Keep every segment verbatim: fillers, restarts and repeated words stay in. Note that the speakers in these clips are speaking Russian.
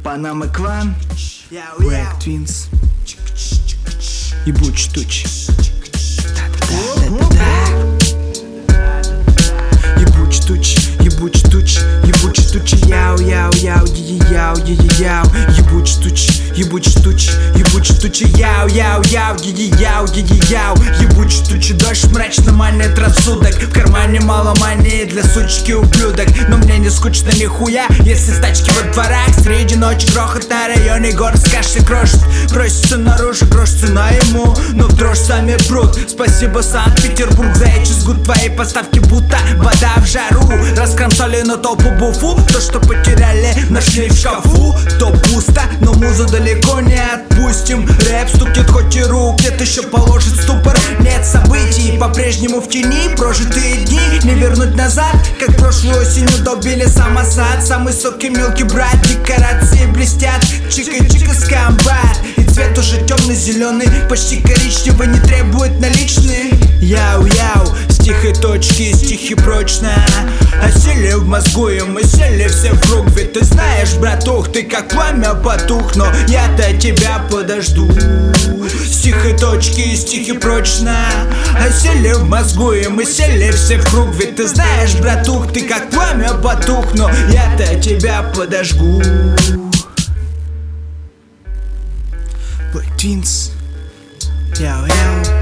Panama Clan, Black Twins, ебучий туч. Ебучий туч, ебучий туч, ебучий туч, яу, яу, яу, яу, яу, яу, ебучий туч, ебучий туч, ебучий туч, яу, яу, яу, яу, яу, ебучий туч, дождь мрачно манит рассудок. В кармане мало мании для сучки ублюдок, но мне не скучно нихуя, если стачки во дворах. Среди ночи грохот на районе, город с кашей крошит, просится наружу, грош цена ему, но в дрожь сами прут. Спасибо, Санкт-Петербург, за эти сгут твои поставки, будто вода в жару. Раскромсали на толпу буфу, то, что потеряли, нашли в шкафу. То пусто, но музу далеко не отпустим. Рэп стукнет хоть и рук, где-то еще положит ступор. Нет событий, по-прежнему в тени прожитые дни не вернуть назад, как прошлой осенью долбили сам осад. Самый соки мелкий брат, декорации блестят, чика-чика скамбат. И цвет уже темно-зеленый, почти коричневый, не требует наличные. Яу-яу, стихи точки, стихи прочно осели в мозгу, и мы сели все в круг. Ведь ты знаешь, братух, ты как пламя потух, но я-то тебя подожду. Стихи точки, стихи прочно осели в мозгу, и мы сели все в круг. Ведь ты знаешь, братух, ты как пламя потух, но я-то тебя подожгу. Black Twins, яу-яу.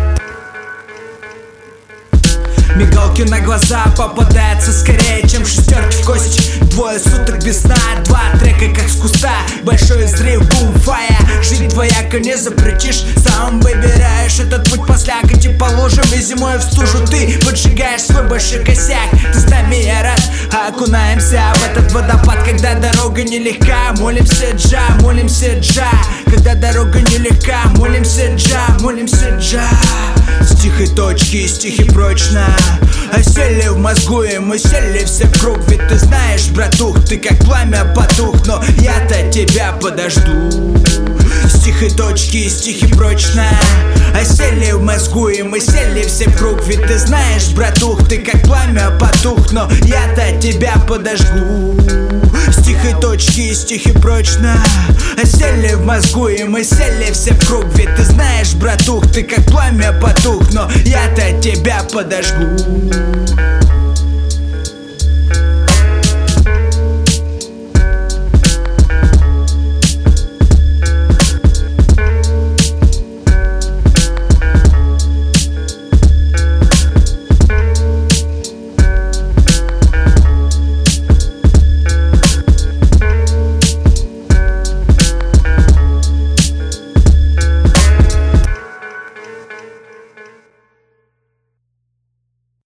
Мигалки на глаза попадаются скорее, чем шестерки в кость. Двое суток без сна, два трека как с куста. Большой взрыв, бум, фая. Жить двояко не запретишь, сам выбираешь этот путь по слякоти по лужам. И зимой в стужу ты поджигаешь свой большой косяк. Ты с нами, я рад, окунаемся в этот водопад, когда дорога нелегка. Молимся Джа, молимся Джа. Когда дорога нелегка, молимся Джа, молимся Джа. Стихи точки, стихи прочно осели в мозгу, и мы сели все в круг. Ведь ты знаешь, братух, ты как пламя потух, но я-то тебя подожду. Стихи точки, стихи прочно осели в мозгу, и мы сели все в круг. Ведь ты знаешь, братух, ты как пламя потух, но я-то тебя подожгу. Стихи точки, стихи прочно осели в мозгу, и мы сели все в круг. Ведь ты знаешь, братух, ты как пламя потух, но я-то тебя подожгу.